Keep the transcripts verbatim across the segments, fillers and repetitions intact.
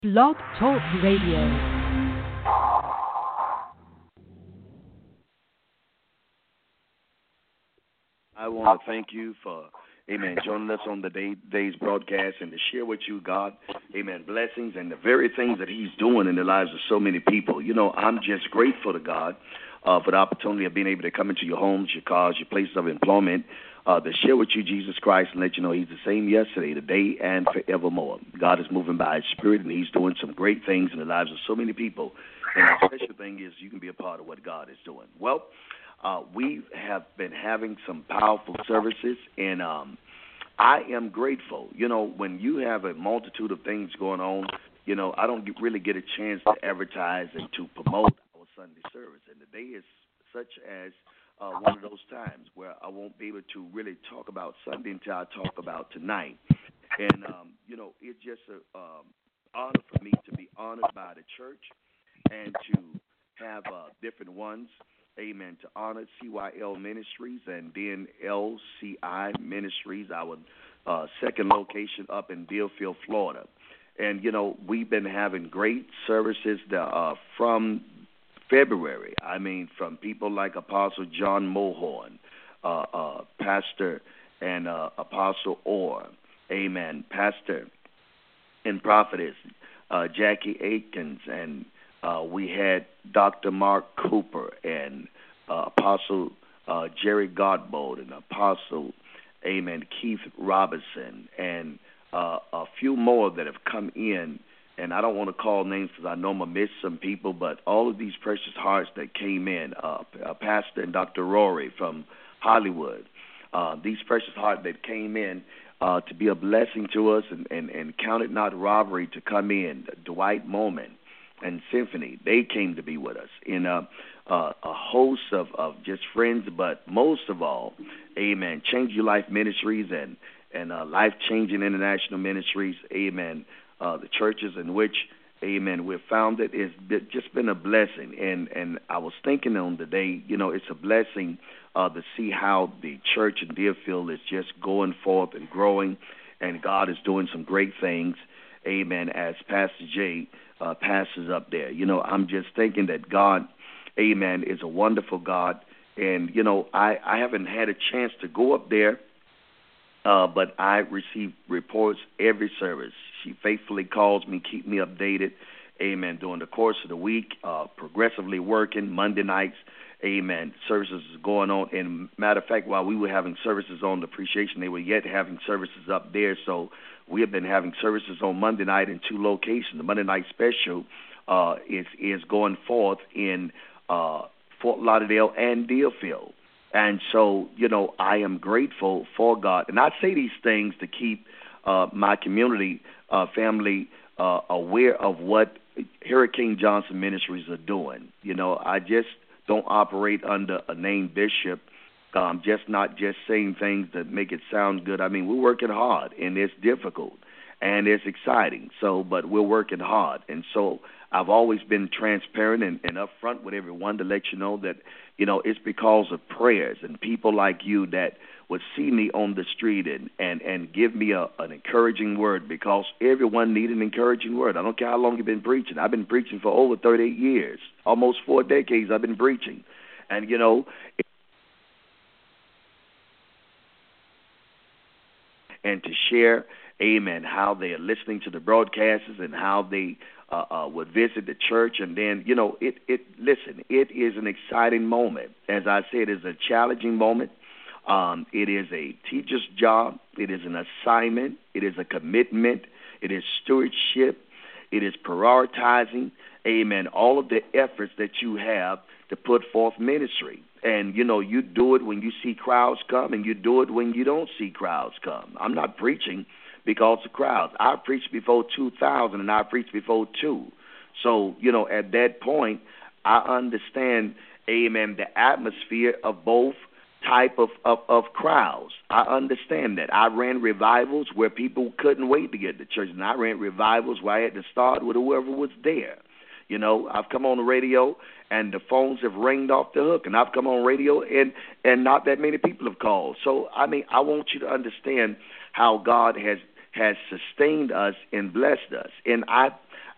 Blog Talk Radio. I want to thank you for, amen, joining us on the day, day's broadcast and to share with you, God, amen, blessings and the very things that he's doing in the lives of so many people. You know, I'm just grateful to God uh, for the opportunity of being able to come into your homes, your cars, your places of employment, uh, to share with you Jesus Christ and let you know he's the same yesterday, today, and forevermore. God is moving by his spirit, and he's doing some great things in the lives of so many people. And the special thing is you can be a part of what God is doing. Well, Uh, we have been having some powerful services, and um, I am grateful. You know, when you have a multitude of things going on, you know, I don't get, really get a chance to advertise and to promote our Sunday service. And today is such as uh, one of those times where I won't be able to really talk about Sunday until I talk about tonight. And, um, you know, it's just an um, honor for me to be honored by the church and to have uh, different ones. Amen. To honor C Y L Ministries and then L C I Ministries, our uh, second location up in Deerfield, Florida. And, you know, we've been having great services that, uh, from February. I mean, from people like Apostle John Mohorn, uh, uh, Pastor and uh, Apostle Orr. Amen. Pastor and Prophetess uh, Jackie Aikens, and Uh, we had Doctor Mark Cooper and uh, Apostle uh, Jerry Godbold and Apostle, amen, Keith Robinson, and uh, a few more that have come in. And I don't want to call names because I know I'm going to miss some people, but all of these precious hearts that came in, uh, uh, Pastor and Doctor Rory from Hollywood, uh, these precious hearts that came in uh, to be a blessing to us and, and, and count it not robbery to come in, Dwight Moment and Symphony, they came to be with us in a, a, a host of, of just friends, but most of all, amen, Change Your Life Ministries and, and uh, Life Changing International Ministries, amen, uh, the churches in which, amen, we're founded. It's just been a blessing, and, and I was thinking on the day, you know, it's a blessing uh, to see how the church in Deerfield is just going forth and growing, and God is doing some great things, amen, as Pastor Jay Uh, passes up there. You know, I'm just thinking that God, amen, is a wonderful God. And, you know, I, I haven't had a chance to go up there, uh, but I receive reports every service. She faithfully calls me, keep me updated, amen, during the course of the week, uh, progressively working Monday nights, amen, services is going on. And matter of fact, while we were having services on the appreciation, they were yet having services up there. So we have been having services on Monday night in two locations. The Monday night special uh, is is going forth in uh, Fort Lauderdale and Deerfield. And so, you know, I am grateful for God. And I say these things to keep uh, my community uh, family uh, aware of what Hurricane Johnson Ministries are doing. You know, I just don't operate under a named bishop. Um, just not just saying things that make it sound good. I mean, we're working hard, and it's difficult, and it's exciting. So, but we're working hard. And so I've always been transparent and, and upfront with everyone to let you know that, you know, it's because of prayers and people like you that would see me on the street and, and, and give me a, an encouraging word, because everyone needs an encouraging word. I don't care how long you've been preaching. I've been preaching for over thirty-eight years, almost four decades I've been preaching. And, you know, and to share, amen, how they are listening to the broadcasts and how they uh, uh, would visit the church. And then, you know, it, it listen, it is an exciting moment. As I said, it is a challenging moment. Um, it is a teacher's job. It is an assignment. It is a commitment. It is stewardship. It is prioritizing, amen, all of the efforts that you have to put forth ministry. And, you know, you do it when you see crowds come, and you do it when you don't see crowds come. I'm not preaching because of crowds. I preached before two thousand, and I preached before two. So, you know, at that point, I understand, amen, the atmosphere of both type of, of, of crowds. I understand that. I ran revivals where people couldn't wait to get to church, and I ran revivals where I had to start with whoever was there. You know, I've come on the radio, and the phones have ringed off the hook, and I've come on radio, and, and not that many people have called. So, I mean, I want you to understand how God has has sustained us and blessed us. And I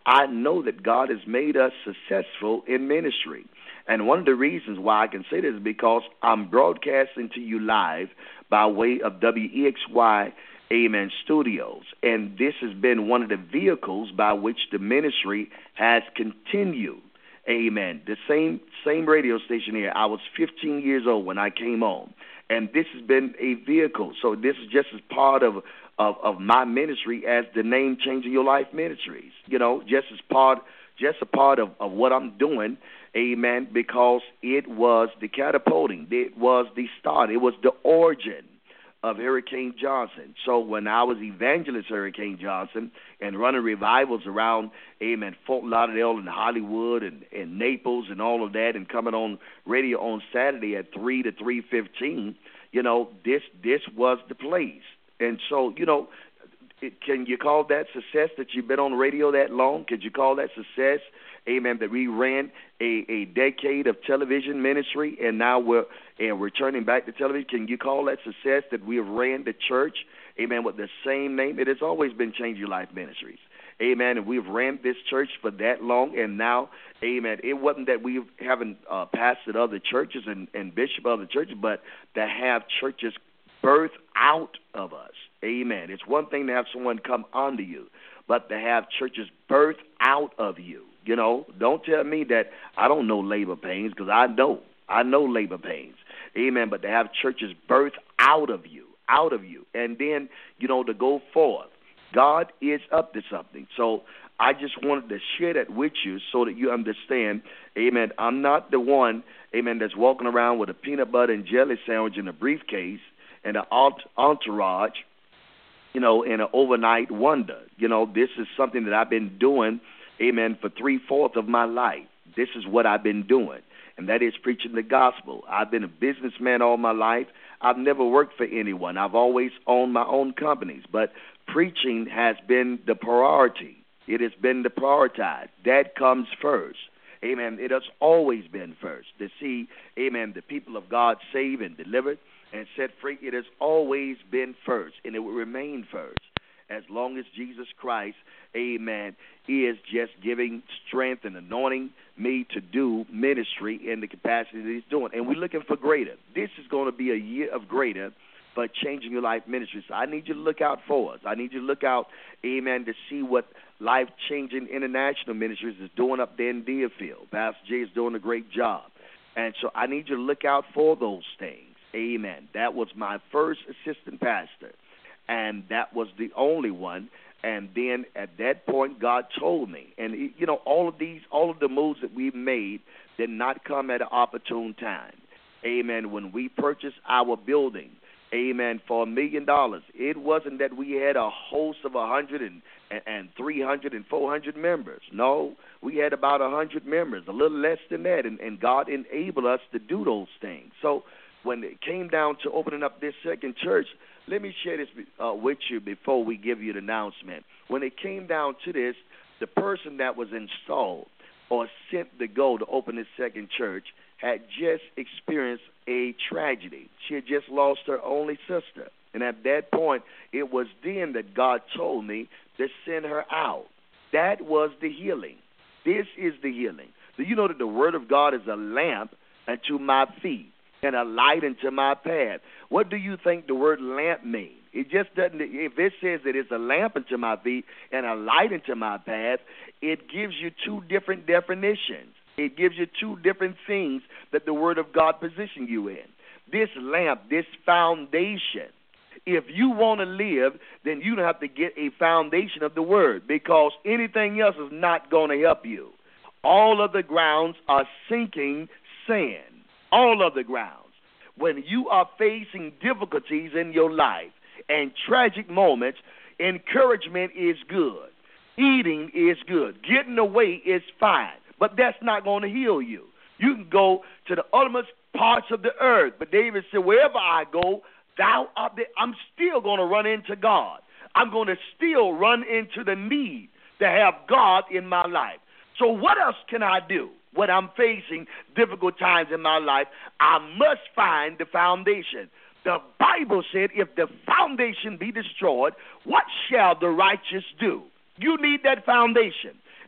I know that God has made us successful in ministry. And one of the reasons why I can say this is because I'm broadcasting to you live by way of W E X Y, Amen, Studios. And this has been one of the vehicles by which the ministry has continued. Amen. The same same radio station here. I was fifteen years old when I came on. And this has been a vehicle. So this is just as part of Of, of my ministry as the name Changing Your Life Ministries, you know, just as part, just a part of, of what I'm doing, amen, because it was the catapulting, it was the start, it was the origin of Hurricane Johnson. So when I was Evangelist Hurricane Johnson and running revivals around, amen, Fort Lauderdale and Hollywood and, and Naples and all of that, and coming on radio on Saturday at three to three fifteen, you know, this this was the place. And so, you know, it, can you call that success that you've been on radio that long? Could you call that success, amen, that we ran a, a decade of television ministry and now we're and returning back to television? Can you call that success that we have ran the church, amen, with the same name? It has always been Change Your Life Ministries, amen, and we've ran this church for that long, and now, amen, it wasn't that we haven't uh, pastored other churches and, and bishop other churches, but to have churches birth out of us. Amen. It's one thing to have someone come onto you, but to have churches birth out of you. You know, don't tell me that I don't know labor pains, because I know. I know labor pains. Amen. But to have churches birth out of you, out of you, and then, you know, to go forth. God is up to something. So I just wanted to share that with you so that you understand, amen, I'm not the one, amen, that's walking around with a peanut butter and jelly sandwich in a briefcase and an entourage, you know, and an overnight wonder. You know, this is something that I've been doing, amen, for three-fourths of my life. This is what I've been doing, and that is preaching the gospel. I've been a businessman all my life. I've never worked for anyone. I've always owned my own companies, but preaching has been the priority. It has been the prioritized. That comes first. Amen. It has always been first to see, amen, the people of God saved and delivered and set free. It has always been first, and it will remain first as long as Jesus Christ, amen, is just giving strength and anointing me to do ministry in the capacity that he's doing. And we're looking for greater. This is going to be a year of greater for Changing Your Life Ministry. So I need you to look out for us. I need you to look out, amen, to see what Life Changing International Ministries is doing up there in Deerfield. Pastor Jay is doing a great job. And so I need you to look out for those things. Amen. That was my first assistant pastor, and that was the only one. And then at that point, God told me, and you know, all of these, all of the moves that we've made did not come at an opportune time. Amen. When we purchased our building, amen, for a million dollars, it wasn't that we had a host of a hundred and and three hundred and four hundred members. No, we had about a hundred members, a little less than that, and, and God enabled us to do those things. So when it came down to opening up this second church, let me share this uh, with you before we give you the announcement. When it came down to this, the person that was installed or sent to go to open this second church had just experienced a tragedy. She had just lost her only sister. And at that point, it was then that God told me to send her out. That was the healing. This is the healing. Do you know that the word of God is a lamp unto my feet and a light unto my path? What do you think the word lamp means? It just doesn't. If it says that it's a lamp unto my feet and a light unto my path, it gives you two different definitions. It gives you two different things that the word of God positions you in. This lamp, this foundation, if you want to live, then you have to get a foundation of the word, because anything else is not going to help you. All of the grounds are sinking sand. All of the grounds. When you are facing difficulties in your life and tragic moments, encouragement is good. Eating is good. Getting away is fine. But that's not going to heal you. You can go to the uttermost parts of the earth. But David said, wherever I go, thou art there. I'm still going to run into God. I'm going to still run into the need to have God in my life. So what else can I do when I'm facing difficult times in my life? I must find the foundation. The Bible said, if the foundation be destroyed, what shall the righteous do? You need that foundation.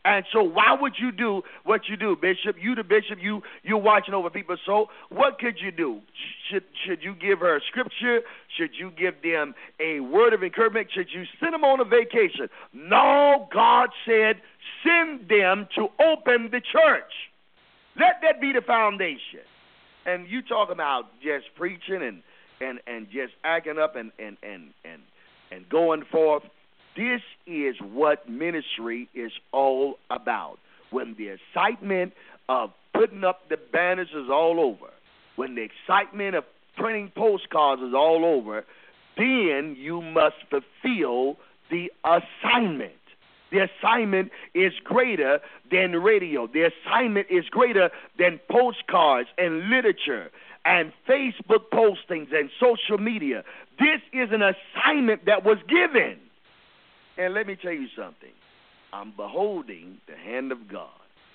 And so why would you do what you do, Bishop? You the bishop, you, you're watching over people. So what could you do? Should, should you give her a scripture? Should you give them a word of encouragement? Should you send them on a vacation? No, God said send them to open the church. Let that be the foundation. And you talk about just preaching and, and, and just acting up and, and, and, and, and going forth. This is what ministry is all about. When the excitement of putting up the banners is all over, when the excitement of printing postcards is all over, then you must fulfill the assignment. The assignment is greater than radio. The assignment is greater than postcards and literature and Facebook postings and social media. This is an assignment that was given. And let me tell you something. I'm beholding the hand of God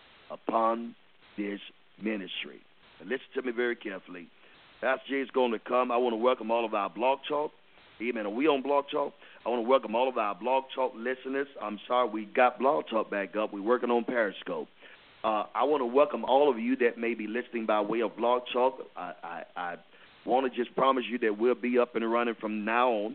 upon this ministry. And listen to me very carefully. Pastor Jay is going to come. I want to welcome all of our Blog Talk. Amen. Are we on Blog Talk? I want to welcome all of our Blog Talk listeners. I'm sorry we got Blog Talk back up. We're working on Periscope. Uh, I want to welcome all of you that may be listening by way of Blog Talk. I, I, I want to just promise you that we'll be up and running from now on.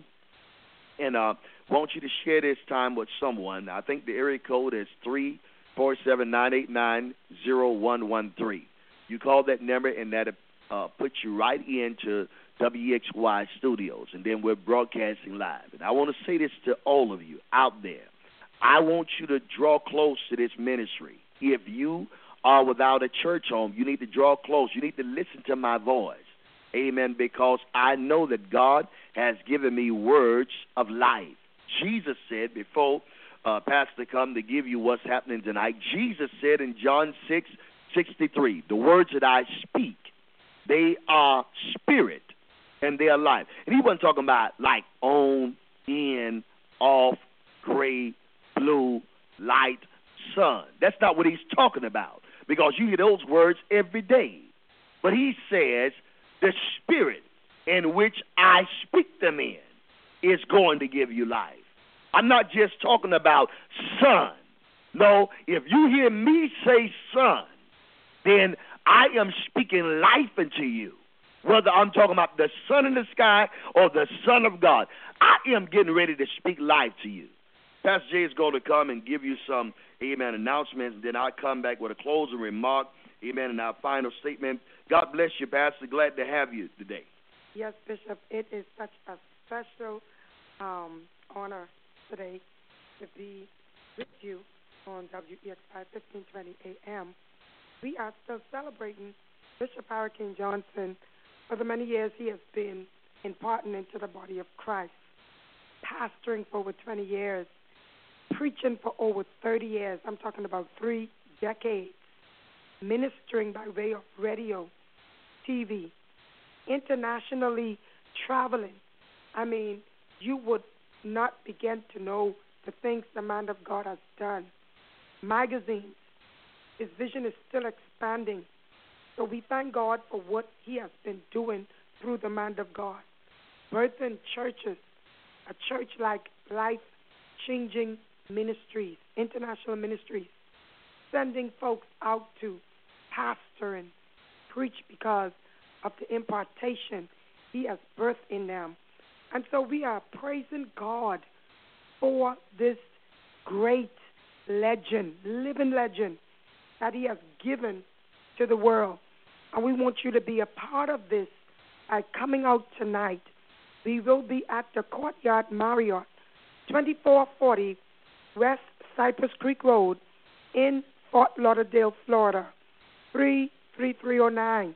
And I uh, want you to share this time with someone. I think the area code is three four seven, nine eight nine, zero one one three. You call that number, and that uh, puts you right into W X Y Studios, and then we're broadcasting live. And I want to say this to all of you out there. I want you to draw close to this ministry. If you are without a church home, you need to draw close. You need to listen to my voice. Amen, because I know that God has given me words of life. Jesus said before uh, Pastor come to give you what's happening tonight, Jesus said in John six sixty-three, the words that I speak, they are spirit and they are life. And he wasn't talking about like on, in, off, gray, blue, light, sun. That's not what he's talking about, because you hear those words every day. But he says, the spirit in which I speak them in is going to give you life. I'm not just talking about sun. No, if you hear me say sun, then I am speaking life into you. Whether I'm talking about the sun in the sky or the Son of God, I am getting ready to speak life to you. Pastor Jay is going to come and give you some, amen, announcements, and then I'll come back with a closing remark, amen, and our final statement. God bless you, Pastor. Glad to have you today. Yes, Bishop. It is such a special um, honor today to be with you on W E X I fifteen twenty A M. We are still celebrating Bishop Hurricane Johnson for the many years he has been imparting into the body of Christ, pastoring for over twenty years, preaching for over thirty years. I'm talking about three decades, ministering by way of radio, T V, internationally traveling. I mean, you would not begin to know the things the man of God has done. Magazines, his vision is still expanding. So we thank God for what he has been doing through the man of God. Birthing churches, a church like Life-Changing Ministries, international ministries, sending folks out to pastor and preach because of the impartation he has birthed in them. And so we are praising God for this great legend, living legend that he has given to the world. And we want you to be a part of this by coming out tonight. We will be at the Courtyard Marriott, twenty-four forty West Cypress Creek Road in Fort Lauderdale, Florida, three three three oh nine.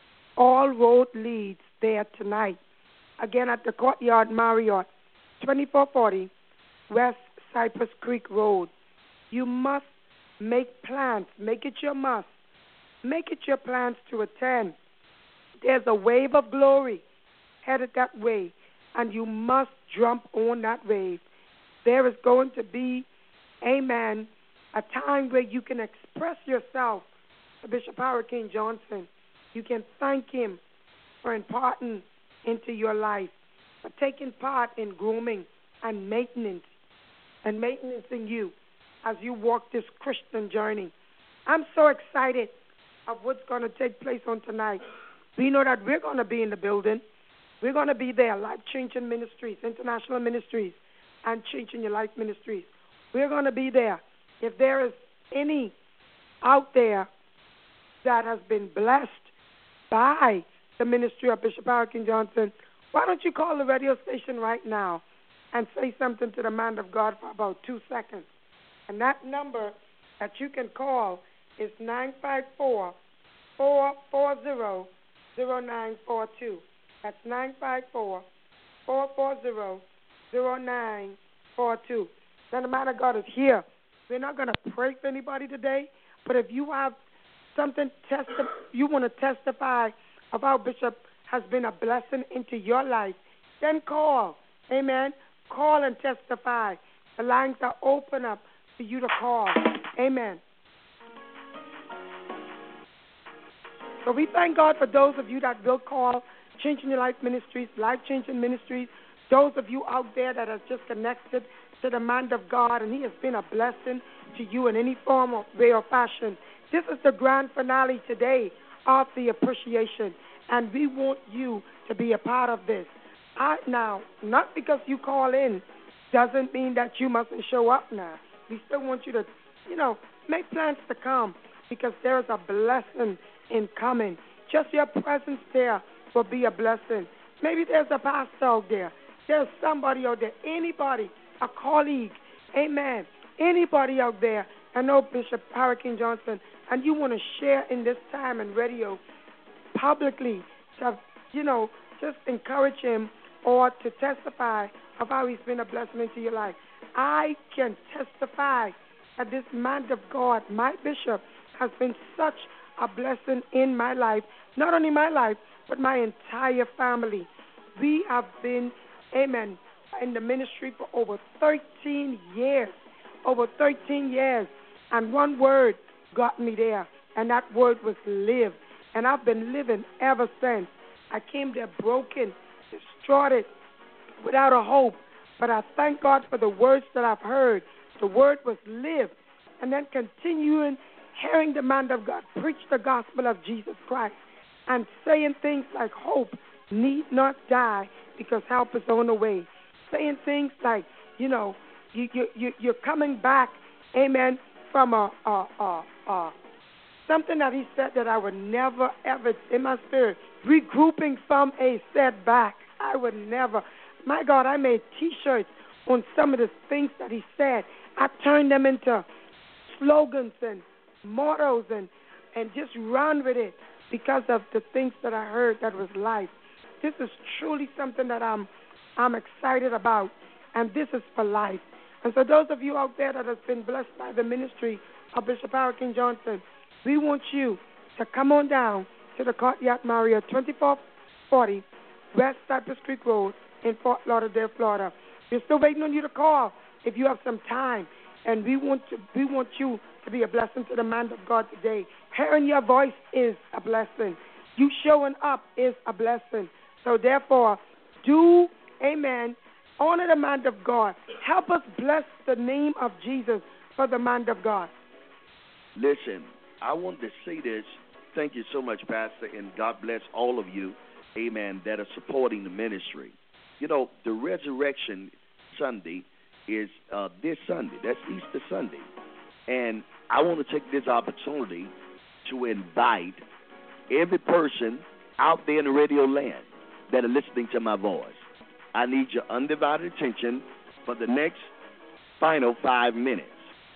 All road leads there tonight. Again, at the Courtyard Marriott, twenty-four forty West Cypress Creek Road. You must make plans. Make it your must. Make it your plans to attend. There's a wave of glory headed that way, and you must jump on that wave. There is going to be, amen, a time where you can express yourself to Bishop Hurricane Johnson. You can thank him for imparting into your life, for taking part in grooming and maintenance and maintenancing you as you walk this Christian journey. I'm so excited of what's going to take place on tonight. We know that we're going to be in the building. We're going to be there, Life Changing Ministries, International Ministries, and Changing Your Life Ministries. We're going to be there. If there is any out there that has been blessed by the ministry of Bishop Hurricane Johnson, why don't you call the radio station right now and say something to the man of God for about two seconds? And that number that you can call is nine five four, four four zero, zero nine four two. That's nine five four, four four zero, zero nine four two. Then the man of God is here. We're not going to pray for anybody today, but if you have something testi- you want to testify of how Bishop has been a blessing into your life, then call. Amen. Call and testify. The lines are open up for you to call. Amen. So we thank God for those of you that will call Changing Your Life Ministries, Life Changing Ministries, those of you out there that are just connected to the man of God, and he has been a blessing to you in any form or way or fashion. This is the grand finale today of the appreciation, and we want you to be a part of this. I, now, not because you call in doesn't mean that you mustn't show up now. We still want you to, you know, make plans to come because there is a blessing in coming. Just your presence there will be a blessing. Maybe there's a pastor out there. There's somebody out there, anybody, a colleague, amen, anybody out there. I know Bishop Hurricane Johnson, and you want to share in this time in radio publicly to, you know, just encourage him or to testify of how he's been a blessing into your life. I can testify that this man of God, my bishop, has been such a blessing in my life, not only my life, but my entire family. We have been, amen, in the ministry for over thirteen years, over thirteen years, and one word got me there, and that word was live, and I've been living ever since. I came there broken, destroyed, without a hope, but I thank God for the words that I've heard. The word was live, and then continuing hearing the man of God preach the gospel of Jesus Christ and saying things like hope need not die because help is on the way. Saying things like, you know, you, you, you, you're coming back, amen, from a, a, a, a something that he said that I would never, ever, in my spirit, regrouping from a setback. I would never. My God, I made T-shirts on some of the things that he said. I turned them into slogans and mottos and, and just run with it because of the things that I heard that was life. This is truly something that I'm I'm excited about, and this is for life. And so those of you out there that have been blessed by the ministry of Bishop Hurricane Johnson, we want you to come on down to the Courtyard Marriott, twenty-four forty West Cypress Creek Road in Fort Lauderdale, Florida. We're still waiting on you to call if you have some time, and we want to we want you to be a blessing to the man of God today. Hearing your voice is a blessing. You showing up is a blessing. So therefore, do, amen, honor the man of God. Help us bless the name of Jesus for the man of God. Listen, I want to say this. Thank you so much, Pastor, and God bless all of you, amen, that are supporting the ministry. You know, the Resurrection Sunday is uh, this Sunday. That's Easter Sunday. And I want to take this opportunity to invite every person out there in the radio land that are listening to my voice. I need your undivided attention for the next final five minutes.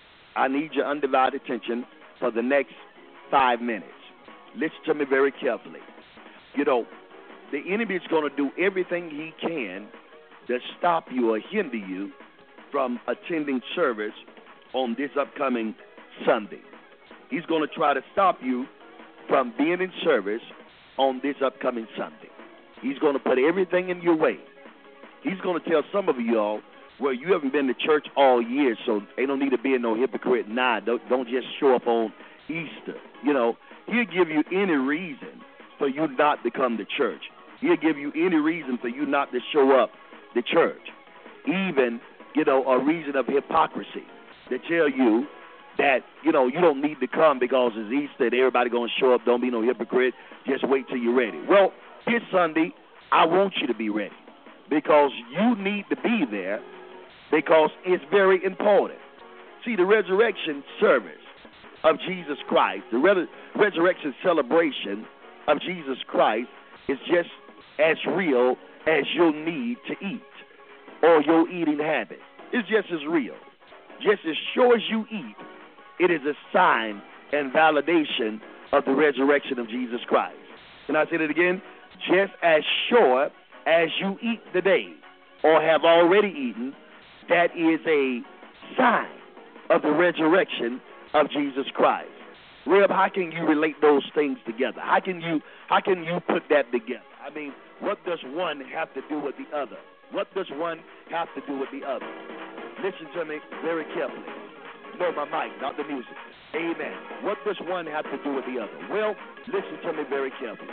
I need your undivided attention for the next five minutes. Listen to me very carefully. You know, the enemy is going to do everything he can to stop you or hinder you from attending service on this upcoming Sunday. He's going to try to stop you from being in service on this upcoming Sunday. He's going to put everything in your way. He's going to tell some of you all, well, you haven't been to church all year, so ain't no need to be no hypocrite. Nah, don't, don't just show up on Easter. You know, he'll give you any reason for you not to come to church. He'll give you any reason for you not to show up to church. Even, you know, a reason of hypocrisy. that tell you that, you know, you don't need to come because it's Easter and everybody going to show up. Don't be no hypocrite. Just wait till you're ready. Well, this Sunday, I want you to be ready because you need to be there because it's very important. See, the resurrection service of Jesus Christ, the re- resurrection celebration of Jesus Christ is just as real as your need to eat or your eating habit. It's just as real. Just as sure as you eat, it is a sign and validation of the resurrection of Jesus Christ. Can I say that again? Just as sure as you eat today or have already eaten, that is a sign of the resurrection of Jesus Christ. Reb, how can you relate those things together? How can you how can you put that together? I mean, what does one have to do with the other? What does one have to do with the other? Listen to me very carefully. No, my mic, not the music. Amen. What does one have to do with the other? Well, listen to me very carefully.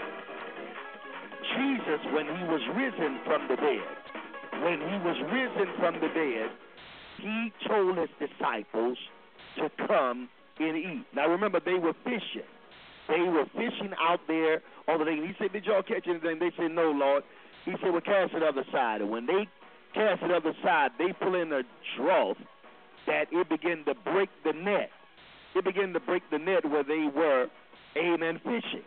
Jesus, when he was risen from the dead, when he was risen from the dead, he told his disciples to come and eat. Now, remember, they were fishing. They were fishing out there on the lake. He said, did y'all catch anything? They said, no, Lord. He said, well, cast it other side. And when they cast it other side, they pull in a drought that it began to break the net. It began to break the net where they were, amen, fishing.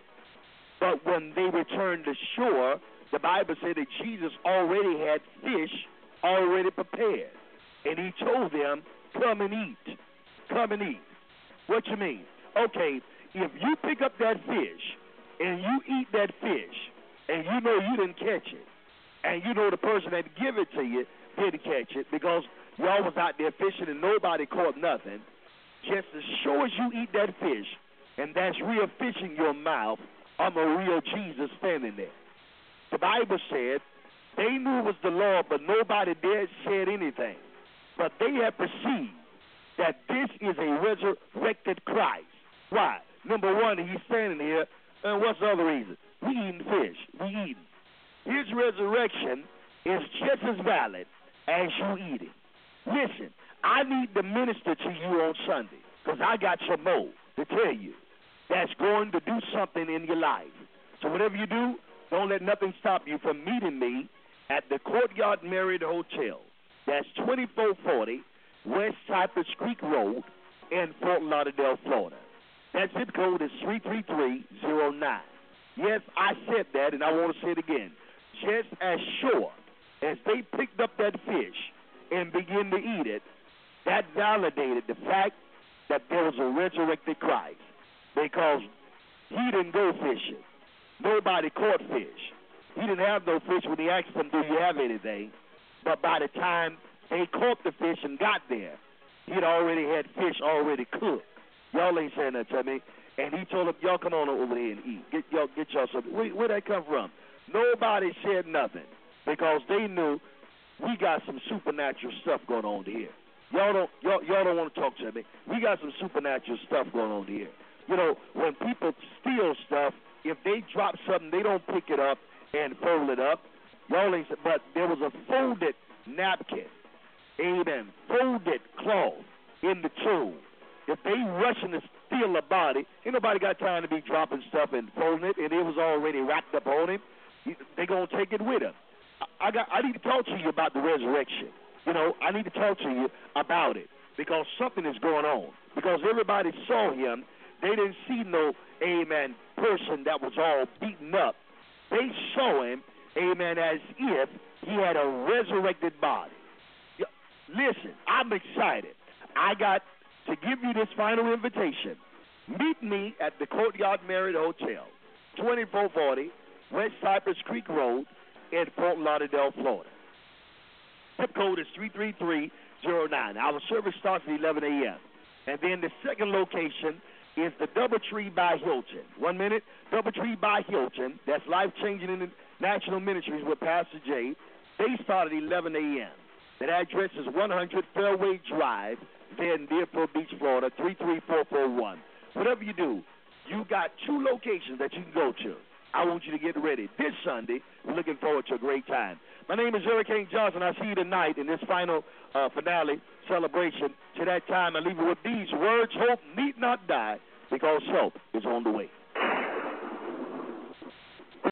But when they returned to shore, the Bible said that Jesus already had fish already prepared. And he told them, come and eat. Come and eat. What you mean? Okay, if you pick up that fish and you eat that fish and you know you didn't catch it, and you know the person that give it to you didn't catch it because y'all was out there fishing and nobody caught nothing, just as sure as you eat that fish and that's real fish in your mouth, I'm a real Jesus standing there. The Bible said they knew it was the Lord, but nobody dared said anything. But they had perceived that this is a resurrected Christ. Why? Number one, he's standing here, and what's the other reason? We eating fish. We eating. His resurrection is just as valid as you eating. Listen, I need to minister to you on Sunday because I got some more to tell you that's going to do something in your life. So whatever you do, don't let nothing stop you from meeting me at the Courtyard Marriott Hotel. That's twenty-four forty West Cypress Creek Road in Fort Lauderdale, Florida. That zip code is three three three zero nine. Yes, I said that, and I want to say it again. Just as sure as they picked up that fish and began to eat it, that validated the fact that there was a resurrected Christ because he didn't go fishing. Nobody caught fish. He didn't have no fish when he asked them, do you have anything? But by the time they caught the fish and got there, he'd already had fish already cooked. Y'all ain't saying that to me. And he told them, y'all come on over here and eat. Get y'all, get y'all something. Where, where'd that come from? Nobody said nothing because they knew we got some supernatural stuff going on here. Y'all don't, y'all, y'all don't want to talk to me. We got some supernatural stuff going on here. You know, when people steal stuff, if they drop something, they don't pick it up and fold it up. Y'all ain't, but there was a folded napkin, amen, folded cloth in the tomb. If they rushing to steal a body, ain't nobody got time to be dropping stuff and folding it, and it was already wrapped up on him. They gonna take it with them. I, I got. I need to talk to you about the resurrection. You know, I need to talk to you about it because something is going on. Because everybody saw him, they didn't see no amen person that was all beaten up. They saw him, amen, as if he had a resurrected body. Listen, I'm excited. I got to give you this final invitation. Meet me at the Courtyard Marriott Hotel, twenty-four forty West Cypress Creek Road in Fort Lauderdale, Florida. Zip code is three three three zero nine. Our service starts at eleven a.m. And then the second location is the Doubletree by Hilton. One minute, Doubletree by Hilton. That's Life Changing International Ministries with Pastor Jay. They start at eleven a.m. That address is one hundred Fairway Drive, there in Deerfield Beach, Florida, three three four four one. Whatever you do, you got two locations that you can go to. I want you to get ready. This Sunday, we're looking forward to a great time. My name is Hurricane Johnson. I see you tonight in this final uh, finale celebration. To that time, I leave you with these words: hope need not die, because help is on the way.